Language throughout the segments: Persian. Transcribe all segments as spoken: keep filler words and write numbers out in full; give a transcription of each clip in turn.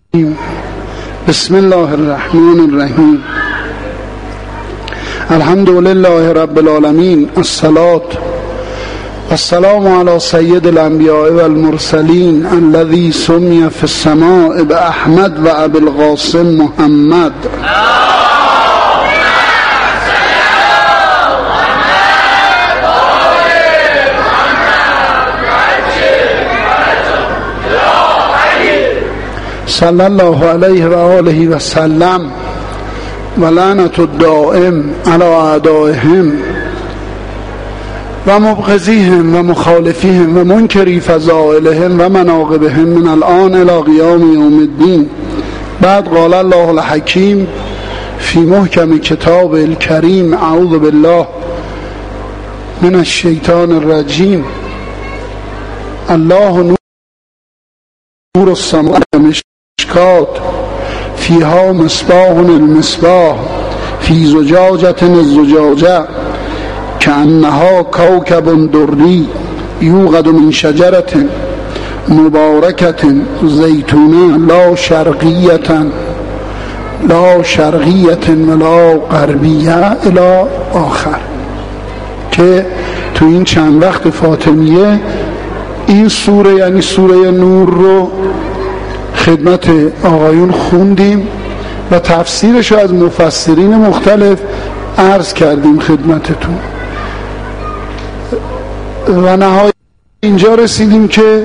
بسم الله الرحمن الرحیم. الحمد لله رب العالمین، الصلاة والسلام علی سید الانبیاء والمرسلین الذی سمی فی السماء باحمد و ابی القاسم محمد. صلی الله علیه و آله و سلم و لعنت الدائم علی اعدائهم و مبغضیهم و مخالفیهم و منکری فضائلهم و مناقبهم من الان الی قیام یوم الدین. بعد قال الله الحکیم فی محکم کتاب الکریم اعوذ بالله من الشیطان الرجیم. الله نور السماوات مشکات فیها مصباح المصباح فی زجاجة الزجاجة کأنها کوکب دری یوقد من شجرة مبارکة زیتونه لا شرقیة لا شرقیة ولا غربیة الی آخر. که تو این چند وقت فاطمیه این سوره یعنی سوره نور رو خدمت آقایون خوندیم و تفسیرش رو از مفسرین مختلف عرض کردیم خدمتتون و نهایت اینجا رسیدیم که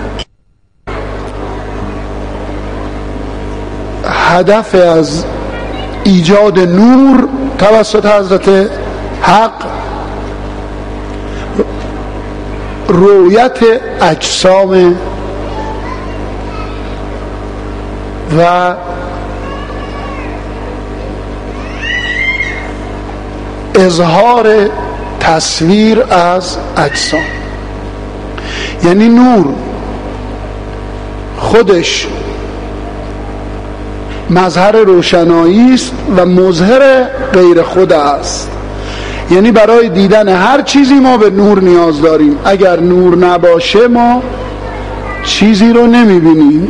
هدف از ایجاد نور توسط حضرت حق رؤیت اجسام و اظهار تصویر از اجسام. یعنی نور خودش مظهر روشنایی است و مظهر غیر خود است. یعنی برای دیدن هر چیزی ما به نور نیاز داریم. اگر نور نباشه ما چیزی رو نمیبینیم.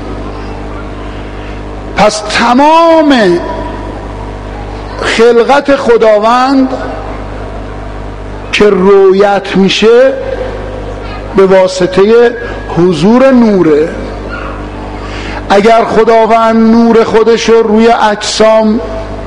پس تمام خلقت خداوند که رویت میشه به واسطه حضور نوره. اگر خداوند نور خودش رو روی اجسام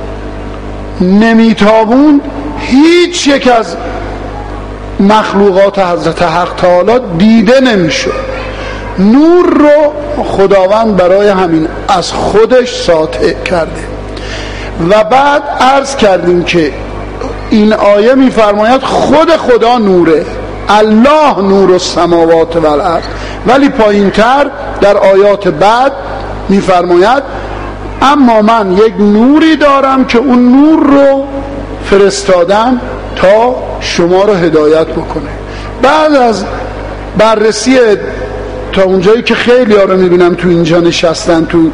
نمیتابوند هیچ یک از مخلوقات حضرت حق تعالی دیده نمیشد. نور رو خداوند برای همین از خودش ساطع کرده. و بعد عرض کردیم که این آیه میفرماید خود خدا نوره، الله نور السماوات و الارض. ولی پایین تر در آیات بعد میفرماید اما من یک نوری دارم که اون نور رو فرستادم تا شما رو هدایت بکنه. بعد از بررسی تا اونجایی که خیلی ها رو میبینم تو اینجا نشستن تو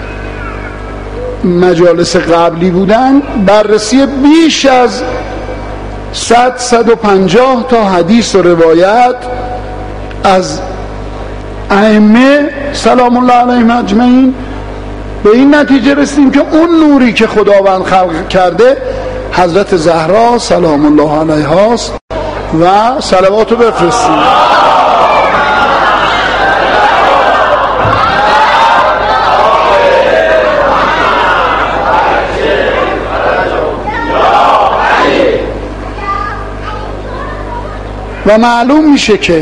مجالس قبلی بودن، بررسی بیش از صد صد و پنجاه تا حدیث و روایت از ائمه سلام الله علیهم اجمعین به این نتیجه رسیدیم که اون نوری که خداوند خلق کرده حضرت زهرا سلام الله علیها است و صلواتو بفرستیم. و معلوم میشه که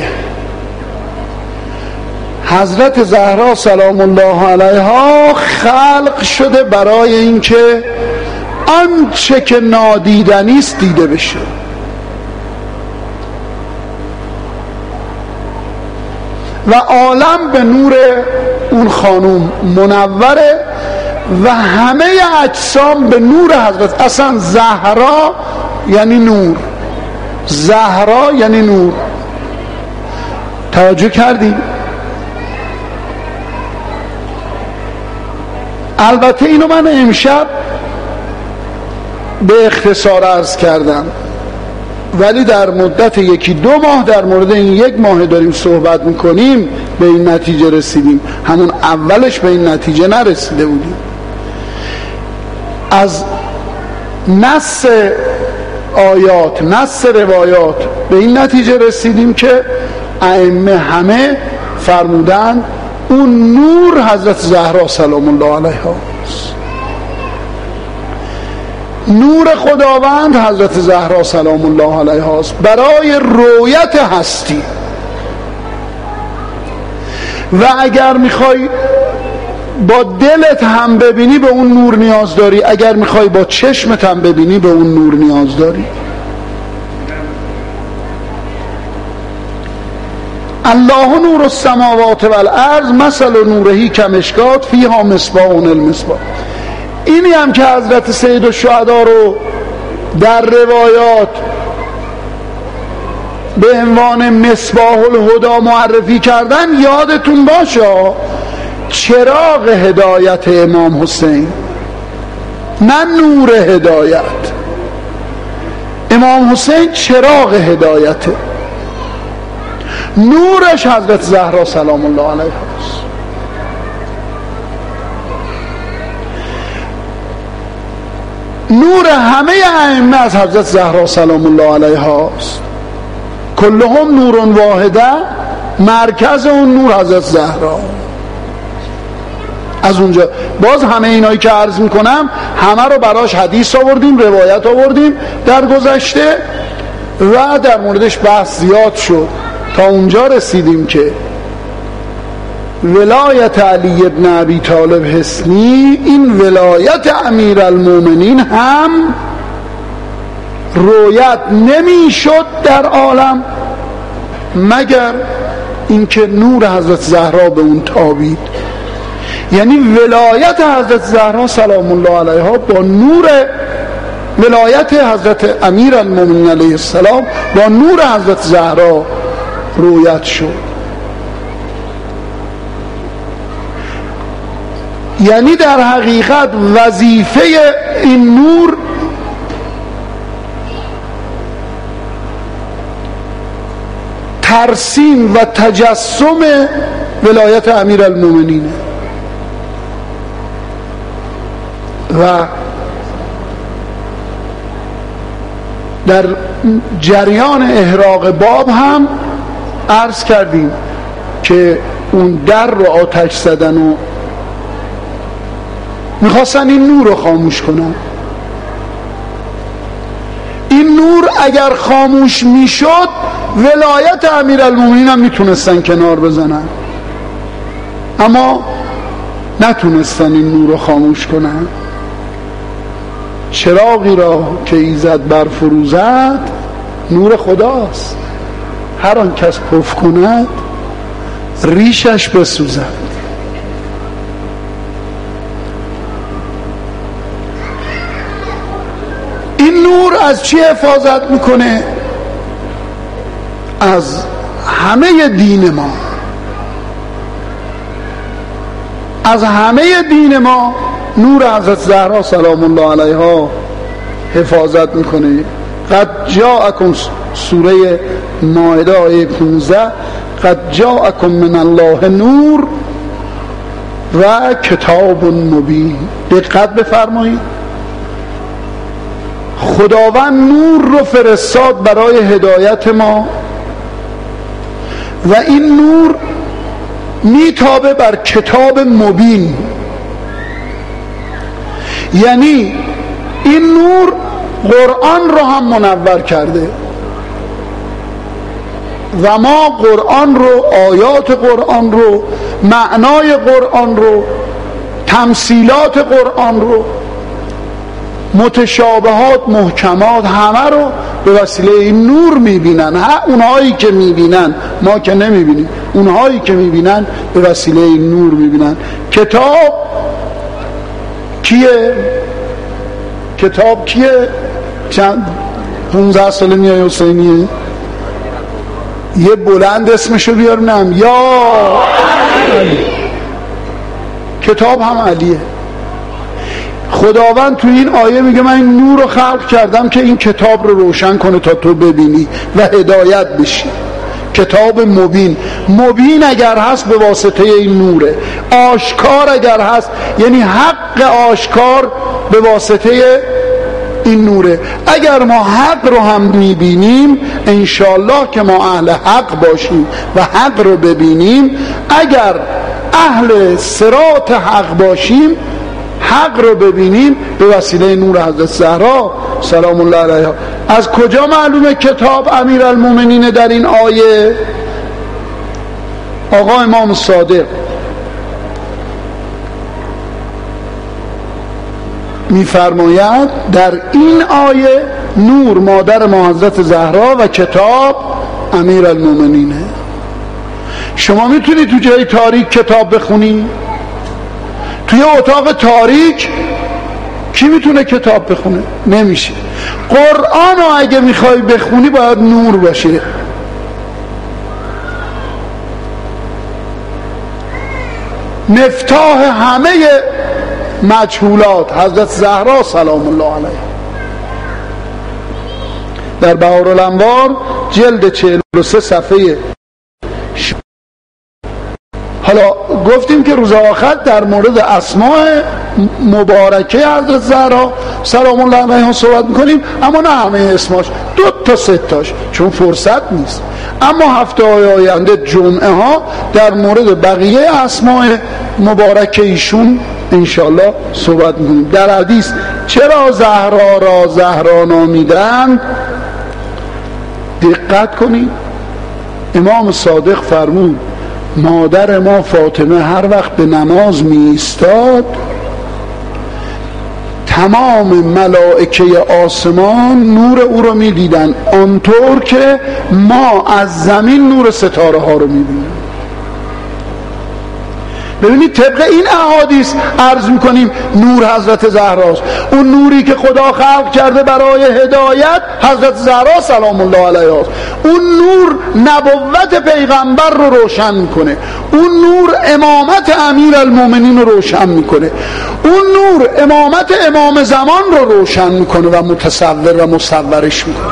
حضرت زهرا سلام الله علیها خلق شده برای اینکه آنچه که نادیدنی است دیده بشه. و عالم به نور اون خانوم منوره و همه اجسام به نور حضرت. اصلا زهرا یعنی نور، زهرا یعنی نور. توجه کردیم؟ البته اینو من امشب به اختصار عرض کردم ولی در مدت یکی دو ماه در مورد این یک ماه داریم صحبت میکنیم به این نتیجه رسیدیم. همون اولش به این نتیجه نرسیده بودیم. از نص آیات، نص روایات به این نتیجه رسیدیم که ائمه همه فرمودن اون نور حضرت زهرا سلام الله علیها، نور خداوند حضرت زهرا سلام الله علیها است برای رؤیت هستی. و اگر میخوای با دلت هم ببینی به اون نور نیاز داری، اگر میخوای با چشمت هم ببینی به اون نور نیاز داری. الله نور السماوات والارض مثل نورهی کمشکات فیها مصباح المصباح. اینی هم که حضرت سید الشهدا رو در روایات به عنوان مصباح الهدی معرفی کردن یادتون باشه، چراغ هدایت امام حسین، نه نور هدایت. امام حسین چراغ هدایته، نورش حضرت زهرا سلام الله علیها است. نور همه ائمه از حضرت زهرا سلام الله علیها است. کلهم نور واحده، مرکز اون نور حضرت زهرا. از اونجا باز همه اینایی که عرض میکنم همه رو براش حدیث آوردیم، روایت آوردیم در گذشته و در موردش بحث زیاد شد تا اونجا رسیدیم که ولایت علی ابن ابی طالب حسنی، این ولایت امیر المومنین هم رویت نمی شد در عالم مگر اینکه نور حضرت زهرا به اون تابید. یعنی ولایت حضرت زهرا سلام الله علیها با نور ولایت حضرت امیر المومنین علیه السلام با نور حضرت زهرا رویت شد. یعنی در حقیقت وظیفه این نور ترسیم و تجسم ولایت امیر المومنینه و در جریان احراق باب هم عرض کردیم که اون در رو آتش زدن و میخواستن این نور رو خاموش کنن. این نور اگر خاموش میشد ولایت امیرالمومنین هم میتونستن کنار بزنن، اما نتونستن این نور رو خاموش کنن. چراغی را که ایزد برفروزد نور خداست، هر آن کس پف کند ریشش بسوزد. این نور از چی حفاظت میکنه؟ از همه دین ما، از همه دین ما نور حضرت زهرا سلام الله علیها حفاظت میکنه. قد جاءکم، سوره مائده آیه پانزده، قد جاءکم من الله نور و کتاب مبین. دقت بفرمایید، خداوند نور رو فرستاد برای هدایت ما و این نور میتابه بر کتاب مبین. یعنی این نور قرآن رو هم منور کرده و ما قرآن رو، آیات قرآن رو، معنای قرآن رو، تمثیلات قرآن رو، متشابهات، محکمات، همه رو به وسیله این نور میبینن. ها، اونهایی که میبینن، ما که نمیبینیم، اونهایی که میبینن به وسیله این نور میبینن. کتاب کیه؟ کتاب کیه؟ چند پونزده ساله میای حسینیه؟ یه بلند اسمشو بیارنم، یا علی. کتاب هم علیه. خداوند تو این آیه میگه من این نور رو خلق کردم که این کتاب رو روشن کنه تا تو ببینی و هدایت بشی. کتاب مبین، مبین اگر هست به واسطه این نوره، آشکار اگر هست یعنی حق آشکار به واسطه این نوره. اگر ما حق رو هم میبینیم انشالله که ما اهل حق باشیم و حق رو ببینیم، اگر اهل صراط حق باشیم حق رو ببینیم به وسیله نور حضرت زهرا سلام الله علیها. از کجا معلومه کتاب امیرالمومنین در این آیه؟ آقا امام صادق میفرماید در این آیه نور مادر ما حضرت زهرا و کتاب امیرالمومنینه. شما میتونی تو جای تاریک کتاب بخونی؟ توی اتاق تاریک کی میتونه کتاب بخونه؟ نمیشه. قرآن رو اگه میخوای بخونی باید نور باشه. مفتاح همه مجهولات حضرت زهرا سلام الله علیها. در بهارالانوار جلد چهل و سه صفحه. حالا گفتیم که روز آخر در مورد اسماء مبارکه حضرت زهرا سلام الله علیها صحبت میکنیم، اما نه همه اسماش، دو تا سه تاش چون فرصت نیست. اما هفته های آینده جمعه ها در مورد بقیه اسماء مبارکه ایشون انشالله صحبت میکنیم. در حدیث چرا زهرا را زهرا نامیدند دقت کنید. امام صادق فرمود مادر ما فاطمه هر وقت به نماز می ایستاد تمام ملائکه آسمان نور او رو می دیدن، آنطور که ما از زمین نور ستاره ها رو می بینیم. ببینید طبق این احادیث عرض میکنیم نور حضرت زهراست. اون نوری که خدا خلق کرده برای هدایت حضرت زهرا سلام الله علیها است. اون نور نبوت پیغمبر رو روشن میکنه، اون نور امامت امیرالمومنین رو روشن میکنه، اون نور امامت امام زمان رو روشن میکنه و متصور و مصورش میکنه.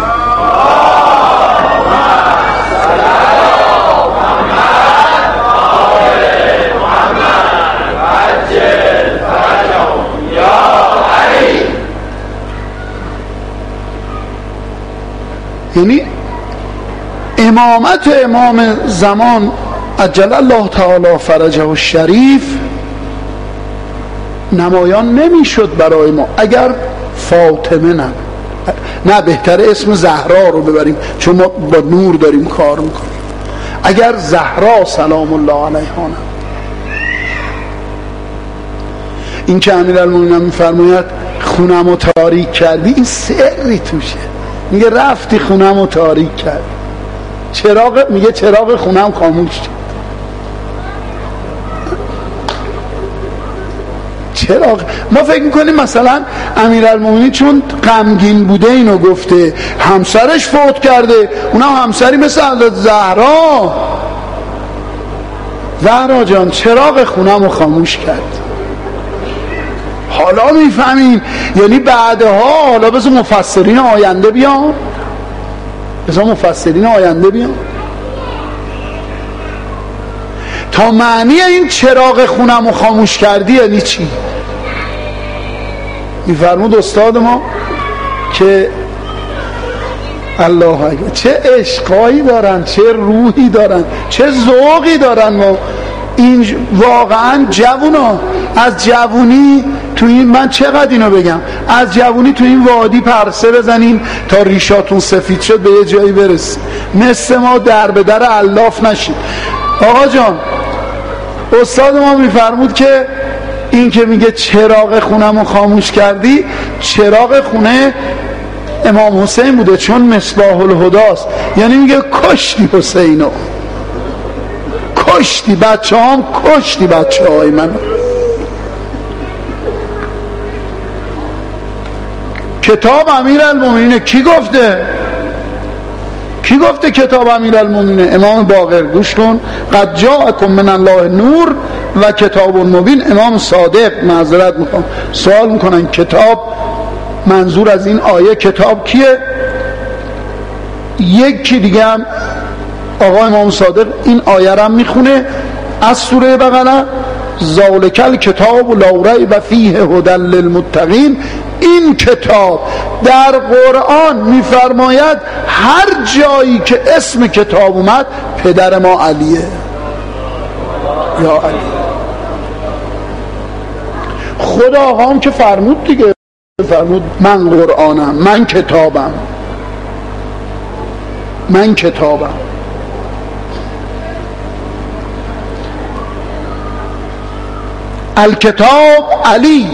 یعنی امامت امام زمان عجل الله تعالی فرجه الشریف نمایان نمیشد برای ما اگر فاطمه نه نه بهتر اسم زهرا رو ببریم چون ما با نور داریم کار میکنیم. اگر زهرا سلام الله علیها نه. این که امیرالمومنین میفرماید خونم رو تاریک کردی، این سری توشه. میگه رفتی خونم رو تاریک کرد، چراغ میگه چراغ خونم خاموش شد. چراغ ما فکر میکنیم مثلا امیرالمومنین چون غمگین بوده اینو گفته، همسرش فوت کرده، اونم همسری مثل حضرت زهرا. زهرا جان چراغ خونم رو خاموش کرد. حالا میفهمیم، یعنی بعدها حالا بذار مفسرین آینده بیان بذار مفسرین آینده بیان تا معنی این چراغ خونم رو خاموش کردی یعنی چی. میفرمود استاد ما که الله اکبر چه عشقایی دارن، چه روحی دارن، چه ذوقی دارن. ما این واقعا جوونا از جوونی تو این، من چقدر اینو بگم، از جوونی تو این وادی پرسه بزنین تا ریشاتون سفید شد به یه جایی برسید، مثل ما در به در الاف نشید. آقا جان استاد ما میفرمود که این که میگه چراغ خونمو خاموش کردی، چراغ خونه امام حسین بوده چون مصباح الهداست، یعنی میگه کشتی حسینو، کشتی بچه هم کشتی بچه های من. کتاب امیرالمومنین کی گفته؟ کی گفته کتاب امیرالمومنین؟ امام باقر. گوش کن، قد جاءکم من الله نور و کتاب مبین. امام صادق معذرت میخوام سوال میکنن کتاب، منظور از این آیه کتاب کیه؟ یکی دیگه هم آقا امام صادق این آیه را میخونه از سوره بقره، ذالک الکتاب لا ریب فیه هدی للمتقین. این کتاب در قرآن میفرماید هر جایی که اسم کتاب اومد پدر ما علیه، یا علی. خدا آقام که فرمود دیگه، فرمود من قرآنم، من کتابم، من کتابم. الکتاب علی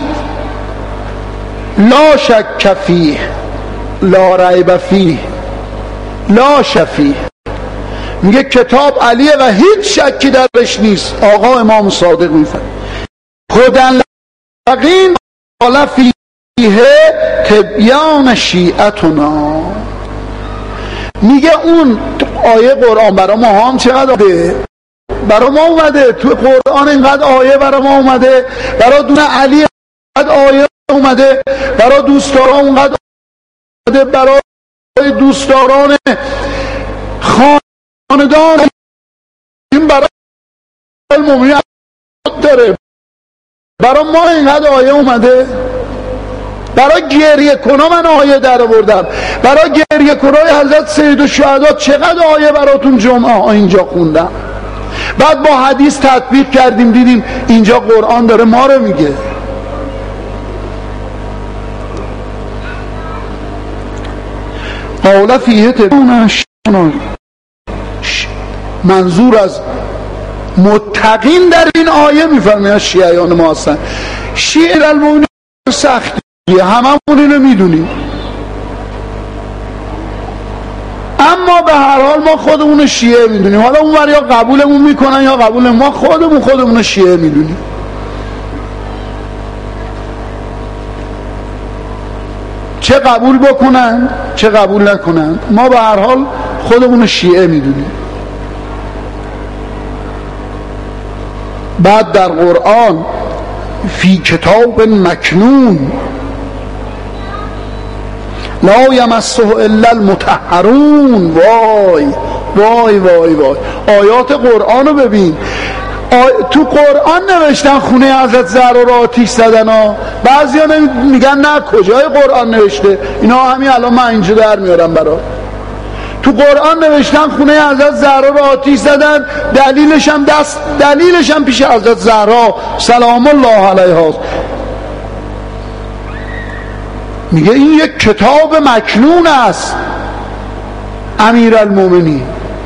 لا شک فیه لا ریب فیه لا شفیه. میگه کتاب علیه و هیچ شکی درش نیست. آقا امام صادق میفرماید هدی للمتقین قال فیه تبیان شیعتنا. میگه اون آیه قرآن برای ما هم چقدر ده برای ما اومده، تو قرآن اینقدر آیه برای ما اومده، برای دون علی اینقدر آیه اومده، برای دوستداران اونقدر اومده، برای دوستداران خاندان این برای المؤمنین داره، برای ما اینقدر آیه اومده. برای گریه کنا من آیه در آوردم، برای گریه کنای حضرت سید الشهدا چقدر آیه براتون جمعه ها اینجا خوندم. بعد با حدیث تطبیق کردیم دیدیم اینجا قرآن داره ما رو میگه. قال فیه تبیان منظور از متقین در این آیه میفرماید شیعیان ما هستن. شیعه المؤمنین سختیه، هممون اینو میدونیم، اما به هر حال ما خودمون شیعه میدونیم. حالا اون یا قبولمون میکنن یا قبول ما خودمون خودمون شیعه میدونیم. چه قبول بکنن چه قبول نکنن ما به هر حال خودمون شیعه میدونیم. بعد در قرآن فی کتاب مکنون لا یمسه الا المطهرون. وای وای وای وای آیات قرآن رو ببین. آی... تو قرآن نوشتن خونه حضرت زهرا رو آتیش زدن ها. بعضی ها میگن نه کجای قرآن نوشته اینا، همین الان من اینجا در میارم برات. تو قرآن نوشتن خونه حضرت زهرا رو آتیش زدن، دلیلش هم دست دلیلش هم پیش حضرت زهرا سلام الله علیها. میگه این یک کتاب مکنون است امیرالمومنین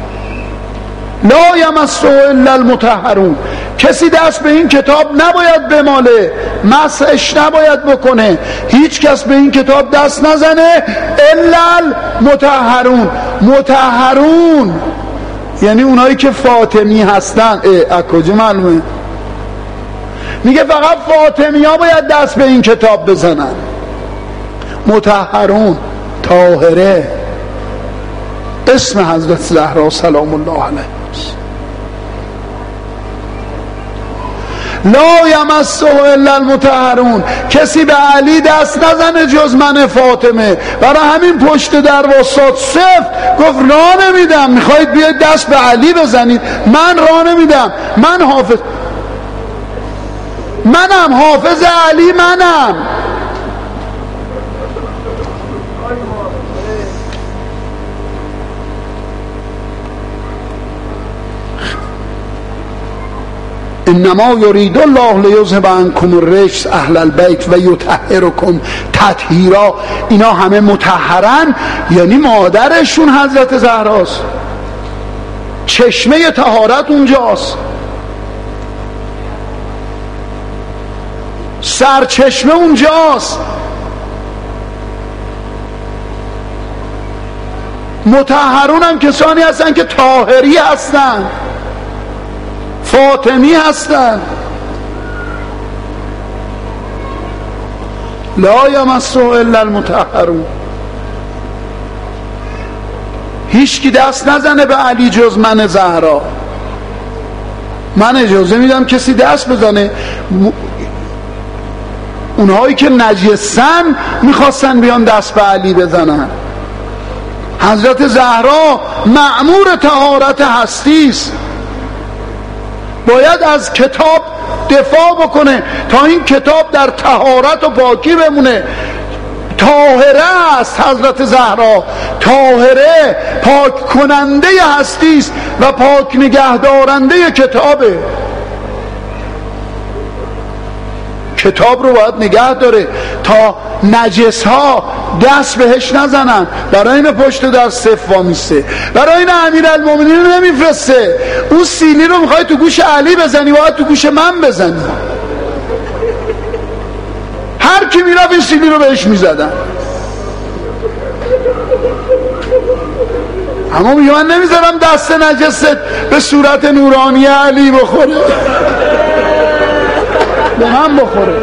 لا یمسه الا المطهرون. کسی دست به این کتاب نباید بماله، مسحش نباید بکنه، هیچ کس به این کتاب دست نزنه الا المطهرون. مطهرون یعنی اونایی که فاطمی هستن. از کجا معلومه؟ میگه فقط فاطمی ها باید دست به این کتاب بزنن. مطهرون طاهره اسم حضرت زهرا سلام الله علیها. لا یمسه الا المطهرون. کسی به علی دست نزنه جز من فاطمه. برای همین پشت در وسط سفت گفت راه نمیدم، میخواید بیاید دست به علی بزنید، من راه نمیدم، من حافظ منم حافظ علی منم. انما یرید الله لیذهب عنکم الرجس اهل البیت و یطهرکم تطهیرا. اینا همه مطهرن، یعنی مادرشون حضرت زهراست، چشمه طهارت اونجاست، سرچشمه اونجاست. مطهرون هم کسانی هستن که طاهری هستن، فاطمی هستن. لا یمسه الا المطهرون. هیچ کی دست نزنه به علی جز من زهرا. من اجازه میدم کسی دست بزنه. اونهایی که نجسن میخواستن بیان دست به علی بزنن. حضرت زهرا مأمور طهارت هستی است، باید از کتاب دفاع بکنه تا این کتاب در طهارت و پاکی بمونه. طاهره است حضرت زهرا، طاهره، پاک کننده هستی است و پاک نگهدارنده کتابه. کتاب رو باید نگه داره تا نجس ها دست بهش نزنن. برای این پشت در صف وامیسته، برای این امیرالمومنین رو نمیفرسته. اون سیلی رو میخوای تو گوش علی بزنی، باید تو گوش من بزنی. هر کی میرفت این سیلی رو بهش میزدن. اما میگه من نمیذارم دست نجست به صورت نورانی علی بخوره، به من بخوره.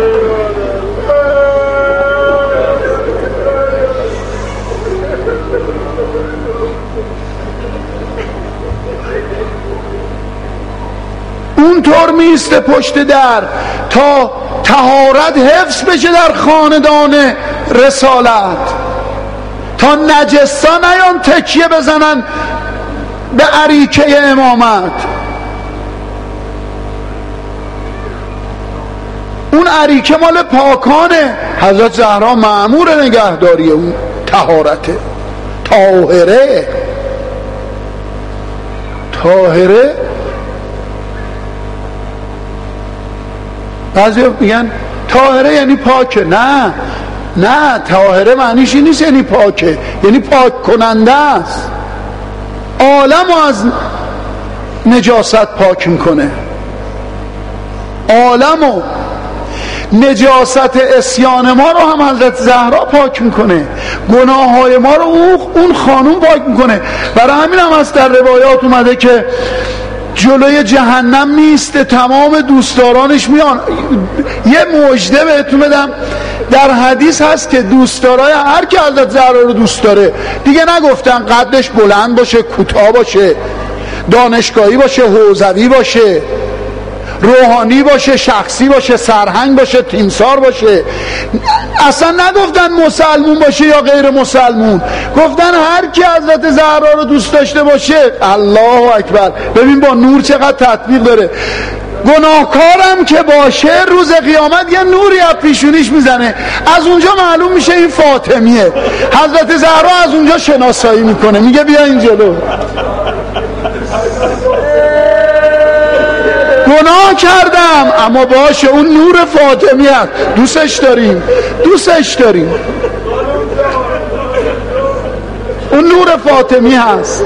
اونطور میسته پشت در تا طهارت حفظ بشه در خاندان رسالت، تا نجسا نیان تکیه بزنن به اریکه امامت. اون اریکه مال پاکانه. حضرت زهرا مأمور نگهداری اون طهارته، طاهره. طاهره بعضی میگن طاهره یعنی پاکه. نه نه، طاهره معنیش این نیست یعنی پاکه، یعنی پاک کننده است. عالم از نجاست پاک میکنه، عالم و نجاست اسیان ما رو هم حضرت زهرا پاک میکنه، گناه های ما رو اون خانوم پاک میکنه. برای همین هم از در روایات اومده که جلوی جهنم میسته، تمام دوستدارانش میان. یه مژده بهتون بدم، در حدیث هست که دوستدارای هر کی حضرت زهرا رو دوست داره، دیگه نگفتن قدش بلند باشه، کوتاه باشه، دانشگاهی باشه، حوزوی باشه، روحانی باشه، شخصی باشه، سرهنگ باشه، تیمسار باشه، اصلا نگفتن مسلمون باشه یا غیر مسلمون، گفتن هر کی حضرت زهرا رو دوست داشته باشه. الله اکبر. ببین با نور چقدر تطبیق داره. گناهکارم که باشه روز قیامت یه نوری از پیشونیش میزنه، از اونجا معلوم میشه این فاطمیه. حضرت زهرا از اونجا شناسایی میکنه، میگه بیا این جلو. گناه کردم اما باشه، اون نور فاطمی هست، دوستش داریم، دوستش داریم، اون نور فاطمی هست،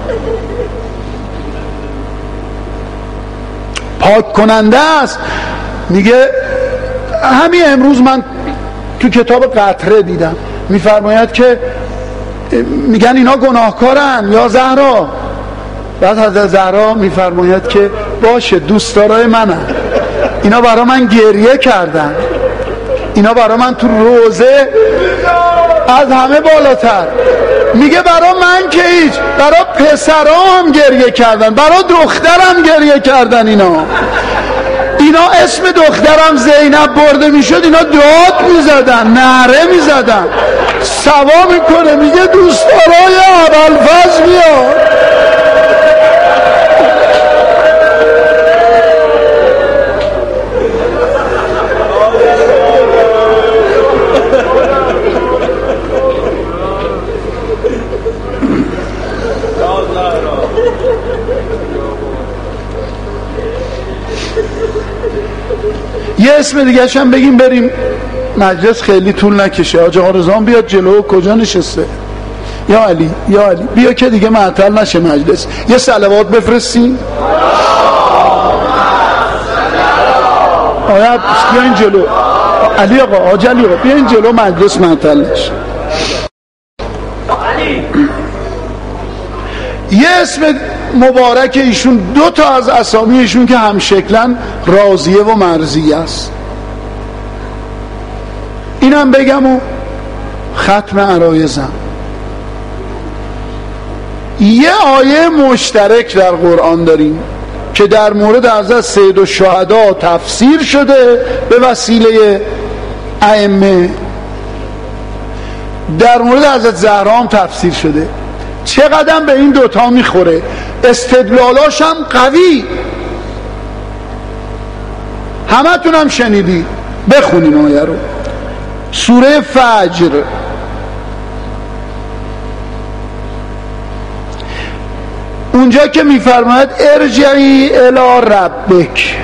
پاک کننده است. میگه همین امروز من تو کتاب قطره دیدم، میفرماید که میگن اینا گناهکارن یا زهرا، بعد حضرت زهرا میفرماید که باشه دوستدارای منن، اینا برا من گریه کردن، اینا برا من تو روزه از همه بالاتر. میگه برا من که هیچ، برا پسرام گریه کردن، برا دخترم گریه کردن. اینا اینا اسم دخترم زینب برده میشد، اینا داد میزدن، نعره میزدن، سوا میکنه. میگه دوستدارای ابوالفضل میاد. یه اسم دیگه هم بگیم بریم مجلس خیلی طول نکشه. حاج آقا رضوان بیاد جلو، کجا نشسته؟ یا علی، یا علی بیا که دیگه معطل نشه مجلس. یه صلوات بفرستین. آیا بیا این جلو علی آقا، حاج علی آقا بیا این جلو، مجلس معطل نشه. یه اسم مبارک ایشون، دو تا از اسامی ایشون که همشکلن، راضیه و مرضیه است. اینم بگم و ختم عرایزم. یه آیه مشترک در قرآن داریم که در مورد حضرت سید الشهدا تفسیر شده به وسیله ائمه، در مورد حضرت زهرا هم تفسیر شده. چقدر به این دوتا میخوره، استدلالاش هم قوی. همه تون هم شنیدی، بخونین آیه رو، سوره فجر. اونجا که میفرماید ارجعی الی ربک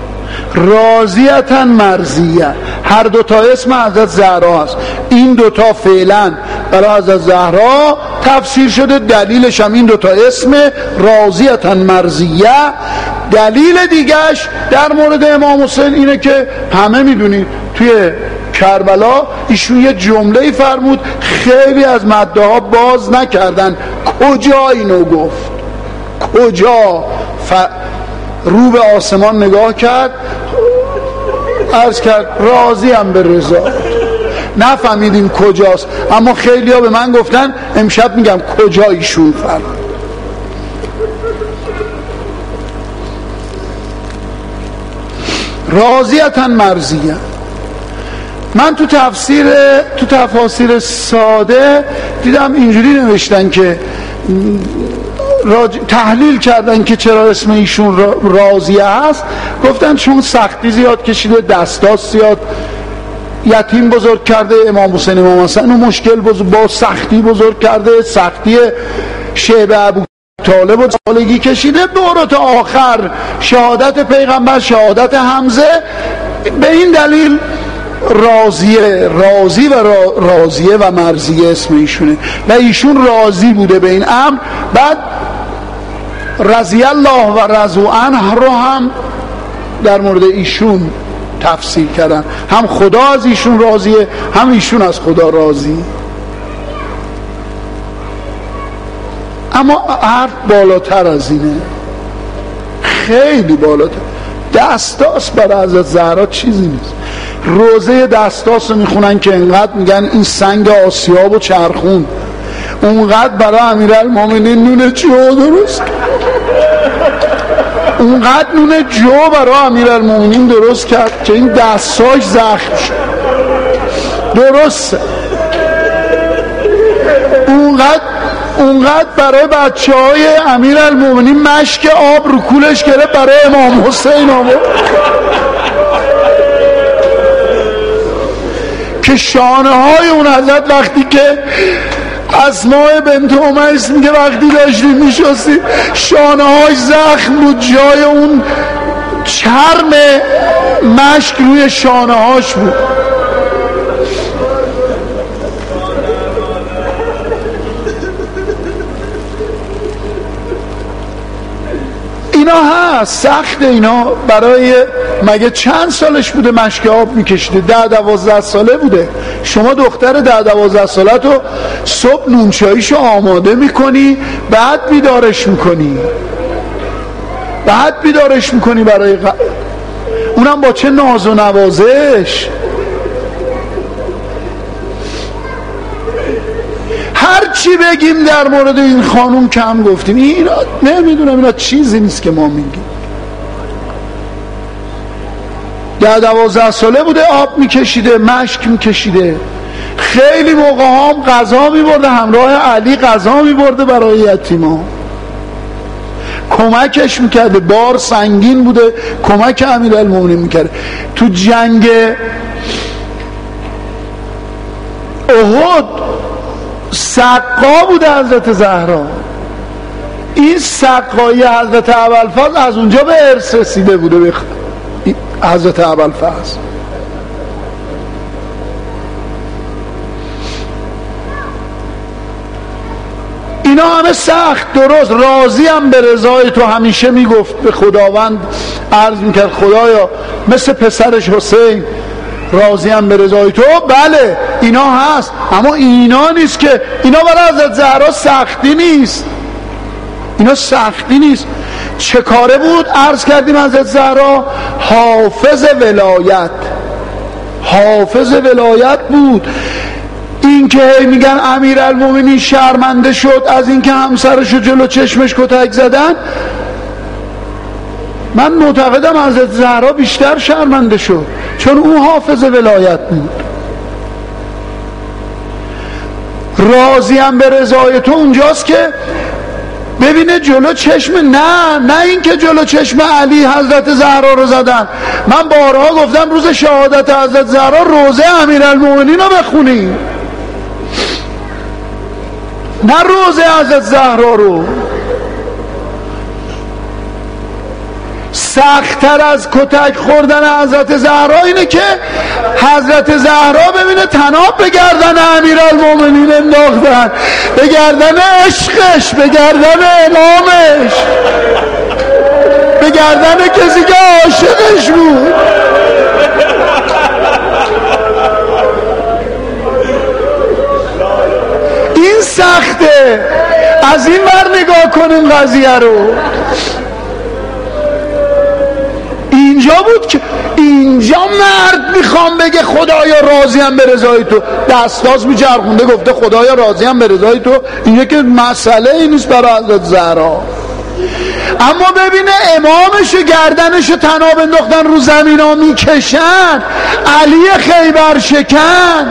راضیة مرضیة، هر دوتا اسم حضرت زهرا هست. این دوتا فعلا برای حضرت زهرا تفسیر شده، دلیلش هم این دوتا اسم راضیة مرضیة. دلیل دیگهش در مورد امام حسین اینه که همه میدونید توی کربلا ایشون یه جمله‌ای فرمود، خیلی از مدعا باز نکردن کجا اینو گفت، کجا ف... رو به آسمان نگاه کرد، عرض کرد راضیم به رضا. نفهمیدیم کجاست، اما خیلی ها به من گفتن امشب میگم کجا ایشون فرمود. راضیة مرضیة. من تو تفسیر تو تفاسیر ساده دیدم اینجوری نوشتن که راج... تحلیل کردن که چرا اسم ایشون راضیه هست، گفتن چون سختی زیاد کشیده، دستاس زیاد، یتیم بزرگ کرده، امام حسین امام حسن و مشکل بزرگ با سختی بزرگ کرده، سختی شیبه ابو طالب و سالگی کشیده، دوره تا آخر شهادت پیغمبر، شهادت حمزه. به این دلیل راضیه راضی و را راضیه و مرضیه اسم ایشونه و ایشون راضی بوده به این امر. بعد رضی الله و رضوا عنه رو هم در مورد ایشون تفسیر کردن، هم خدا از ایشون راضیه، هم ایشون از خدا راضی. اما حرف بالاتر از اینه، خیلی بالاتر. دستاس برای حضرت زهرا چیزی نیست. روزه دستاس رو میخونن که انقدر میگن این سنگ آسیاب و چرخون، اونقدر برای امیرالمومنین نون جو درست، اونقدر نون جو برای امیرالمومنین درست کرد که این دستاش زخم شد. درسته، اونقدر اونقدر برای بچه های امیرالمومنین مشک آب رو کولش گرفت برای امام حسین آورد که شانه های اون حضرت وقتی که اسماء بنت امیس میگه وقتی داشتیم میشستیم شانه های زخم بود، جای اون چرم مشک روی شانه هاش بود. اینا هست، سخت اینا. برای مگه چند سالش بوده مشک آب میکشیده؟ ده دوازده ساله بوده. شما دختر ده دوازده ساله تو صبح نونچاییشو آماده میکنی، بعد بیدارش میکنی بعد بیدارش میکنی برای غ... اونم با چه ناز و نوازش. هر چی بگیم در مورد این خانوم کم گفتیم. اینا نمیدونم، اینا چیزی نیست که ما میگیم. ده دوازده ساله بوده آب میکشیده، مشک میکشیده. خیلی موقع هم غذا میبرده، همراه علی غذا میبرده برای یتیما، کمکش میکرده. بار سنگین بوده، کمک امیرالمومنین میکرده. تو جنگ احد سقا بوده حضرت زهرا. این سقایی حضرت ابوالفضل از اونجا به ارث رسیده بوده به حضرت ابوالفضل. اینا همه سخت. درست، راضی هم به رضای تو. همیشه میگفت به خداوند عرض میکرد خدایا مثل پسرش حسین راضی هم به رضای تو. بله اینا هست، اما اینا نیست که اینا برای حضرت زهرا سختی نیست. اینا سختی نیست. چه کاره بود؟ عرض کردیم حضرت زهرا حافظ ولایت حافظ ولایت بود. این که میگن امیرالمومنین شرمنده شد از اینکه همسرشو جلو چشمش کتک زدن، من معتقدم حضرت زهرا بیشتر شرمنده شد، چون او حافظ ولایت بود. راضیم به رضای تو اونجاست که ببینه جلو چشم، نه نه این که جلو چشم علی حضرت زهرا رو زدن. من بارها گفتم روز شهادت حضرت زهرا روزه امیرالمومنین رو بخونیم، نه روزه حضرت زهرا رو. سخت‌تر از کتک خوردن حضرت زهرا اینه که حضرت زهرا ببینه طناب به گردن امیرالمومنین انداختن، به گردن عشقش، به گردن امامش، به گردن کسی که عاشقش بود. این سخته. از این ور نگاه کنیم قضیه رو. اینجا بود که اینجا مرد میخوام بگه خدایا راضیم به رضای تو، دستاز میچرخونده گفته خدایا راضیم به رضای تو. اینه که مسئله ای نیست برای حضرت زهرا. اما ببینه امامش و گردنش طناب انداختن رو زمین ها میکشن، علی خیبر شکن،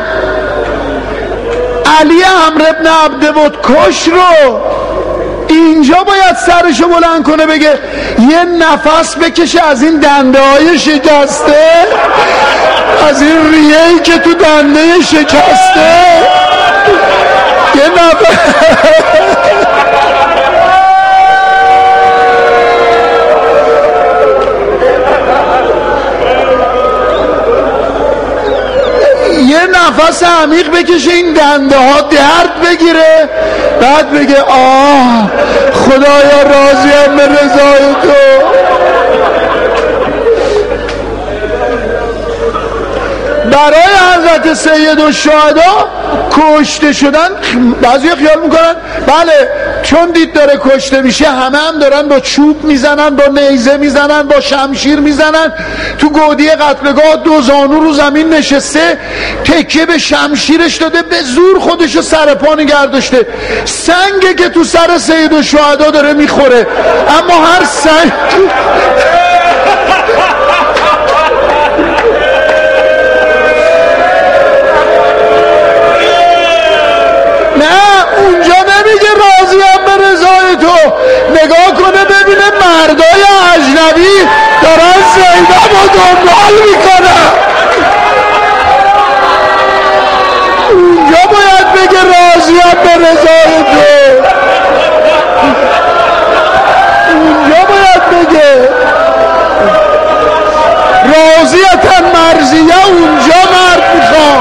علی عمرو بن عبدود کش رو اینجا باید سرشو بلند کنه بگه یه نفس بکشه از این دنده های شکسته، از این ریه‌ای که تو دنده شکسته، یه نفس یه نفس عمیق بکشه این دنده ها درد بگیره، بعد بگه آه خدایا راضیم به رضای تو. برای حضرت سید الشهدا کشته شدن بعضی خیال میکنن بله چون دید داره کشته میشه همه هم دارن با چوب میزنن، با نیزه میزنن، با شمشیر میزنن. تو گودی قتلگاه دو زانو رو زمین نشسته، تکیه به شمشیرش داده، به زور خودشو سر پا نگه داشته. سنگه که تو سر سید الشهدا داره میخوره، اما هر سنگ اونجا نمیگه راضیم به رضای تو. نگاه کنه ببینه مردای اجنبی دارن زینب رو دنبال میکنن، اونجا باید بگه راضیم به رضای تو. اونجا باید بگه راضیتن مرضیه. اونجا مرد میخوام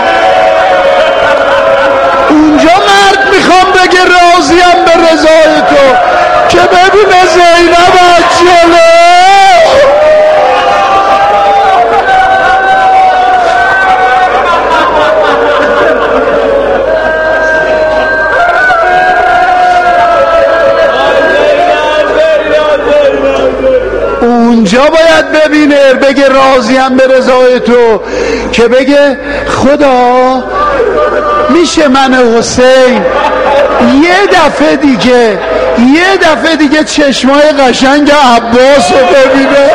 اونجا مرد میخوام بگه راضیم به رضای تو که ببینه زینب عجله. اونجا باید ببینه بگه راضیم به رضای تو که بگه خدا میشه من حسین یه دفعه دیگه یه دفعه دیگه چشمای قشنگ عباس رو ببینه،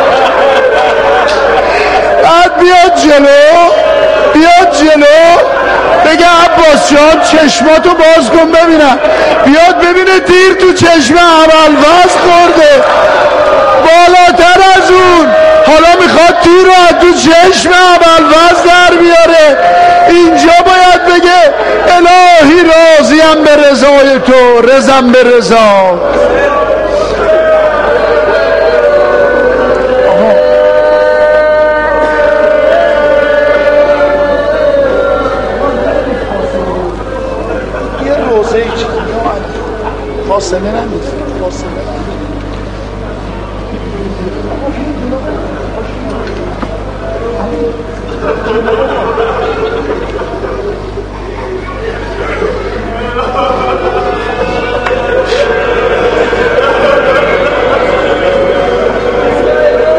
بعد بیاد جلو بیاد جلو بگه عباس جان چشماتو باز کن ببینم، بیاد ببینه تیر تو چشم ابوالفضل خورده، بالاتر از اون حالا میخواد تیر رو تو چشم ابوالفضل در بیاره. اینجا باید بگه الهی راضیم به رضای تو، رضم به رضا. یه روزه ای چیزی فاصله نمیده، فاصله نمیده.